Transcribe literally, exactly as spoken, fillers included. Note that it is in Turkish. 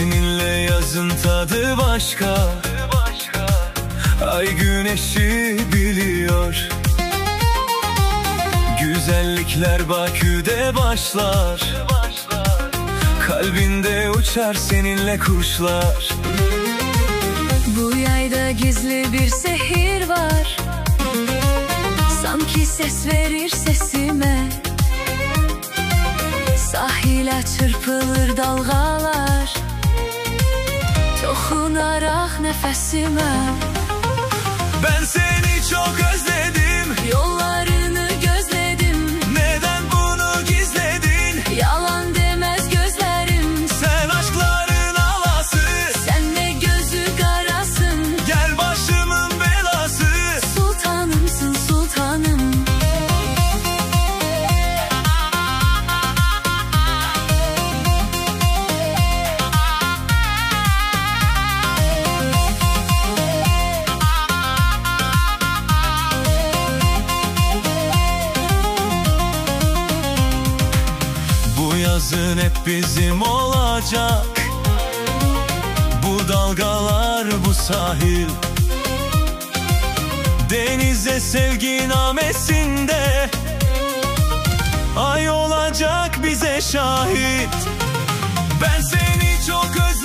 Seninle yazın tadı başka, ay güneşi biliyor. Güzellikler Bakü'de başlar, kalbinde uçar seninle kuşlar. Bu yayda gizli bir sehir var, sanki ses verir sesime. Sahile çırpılır dalgalar, dokunarak nefesime. Ben seni çok özledim, yollarını gözledim. Neden bunu gizledin? Yalan demez gözlerim. Sen aşkların alası, sen de gözü karasın. gel başımın belası. Sultanımsın sultanım. Bu yazın hep bizim olacak, bu dalgalar, bu sahil. Denize sevgi namesinde, ay olacak bize şahit. Ben seni çok özledim,